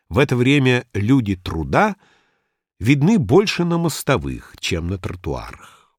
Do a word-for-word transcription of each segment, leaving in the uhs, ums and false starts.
В это время люди труда видны больше на мостовых, чем на тротуарах.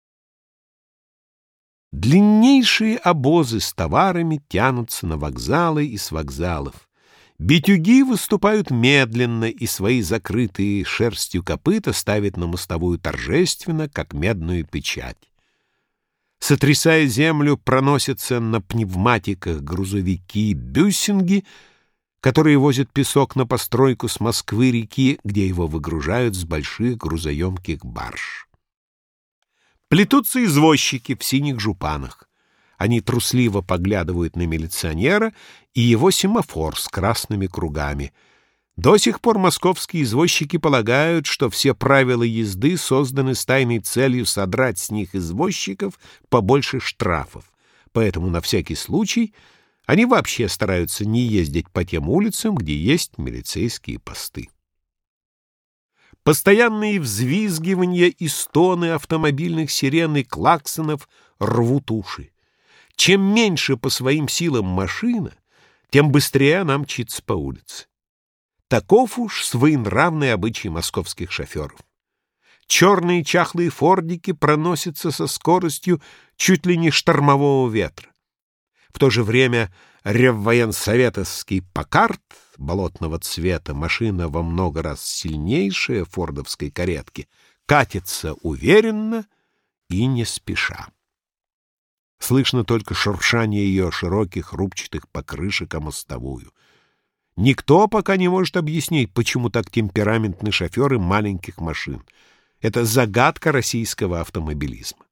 Длиннейшие обозы с товарами тянутся на вокзалы и с вокзалов. Битюги выступают медленно и свои закрытые шерстью копыта ставят на мостовую торжественно, как медную печать. Сотрясая землю, проносятся на пневматиках грузовики-бюссинги, которые возят песок на постройку с Москвы-реки, где его выгружают с больших грузоемких барж. Плетутся извозчики в синих жупанах. Они трусливо поглядывают на милиционера и его семафор с красными кругами. До сих пор московские извозчики полагают, что все правила езды созданы с тайной целью содрать с них извозчиков побольше штрафов. Поэтому на всякий случай они вообще стараются не ездить по тем улицам, где есть милицейские посты. Постоянные взвизгивания и стоны автомобильных сирен и клаксонов рвут уши. Чем меньше по своим силам машина, тем быстрее она мчится по улице. Таков уж своенравный обычай московских шоферов. Черные чахлые фордики проносятся со скоростью чуть ли не штормового ветра. В то же время реввоенсоветовский Паккарт болотного цвета, машина во много раз сильнейшая фордовской каретки, катится уверенно и не спеша. Слышно только шуршание ее широких рубчатых покрышек о мостовую. Никто пока не может объяснить, почему так темпераментны шоферы маленьких машин. Это загадка российского автомобилизма.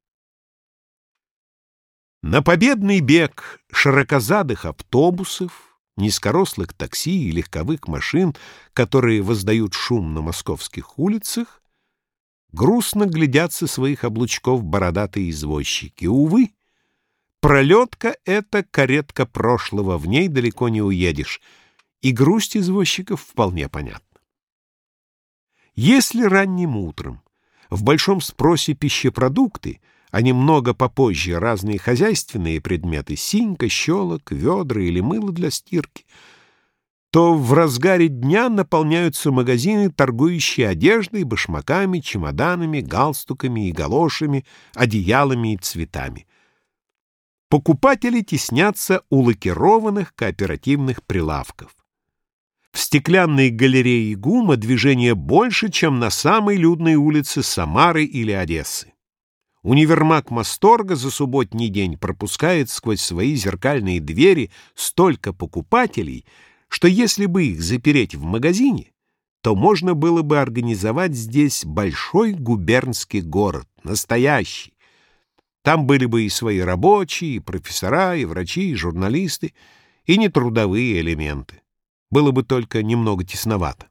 На победный бег широкозадых автобусов, низкорослых такси и легковых машин, которые воздают шум на московских улицах, грустно глядят со своих облучков бородатые извозчики. Увы, пролетка — это каретка прошлого, в ней далеко не уедешь, и грусть извозчиков вполне понятна. Если ранним утром в большом спросе пищепродукты, а немного попозже разные хозяйственные предметы — синька, щелок, ведра или мыло для стирки, то в разгаре дня наполняются магазины, торгующие одеждой, башмаками, чемоданами, галстуками и галошами, одеялами и цветами. Покупатели теснятся у лакированных кооперативных прилавков. В стеклянной галерее ГУМа движение больше, чем на самой людной улице Самары или Одессы. Универмаг Масторга за субботний день пропускает сквозь свои зеркальные двери столько покупателей, что если бы их запереть в магазине, то можно было бы организовать здесь большой губернский город, настоящий. Там были бы и свои рабочие, и профессора, и врачи, и журналисты, и нетрудовые элементы. Было бы только немного тесновато.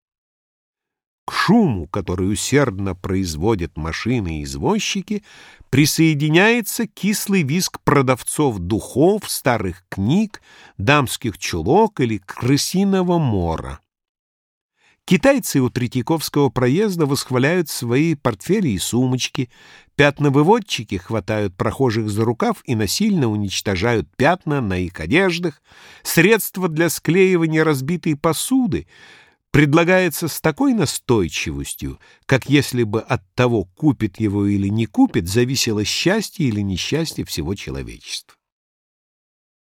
К шуму, который усердно производят машины и извозчики, присоединяется кислый визг продавцов духов, старых книг, дамских чулок или крысиного мора. Китайцы у Третьяковского проезда восхваляют свои портфели и сумочки, пятновыводчики хватают прохожих за рукав и насильно уничтожают пятна на их одеждах, средства для склеивания разбитой посуды предлагается с такой настойчивостью, как если бы от того, купит его или не купит, зависело счастье или несчастье всего человечества.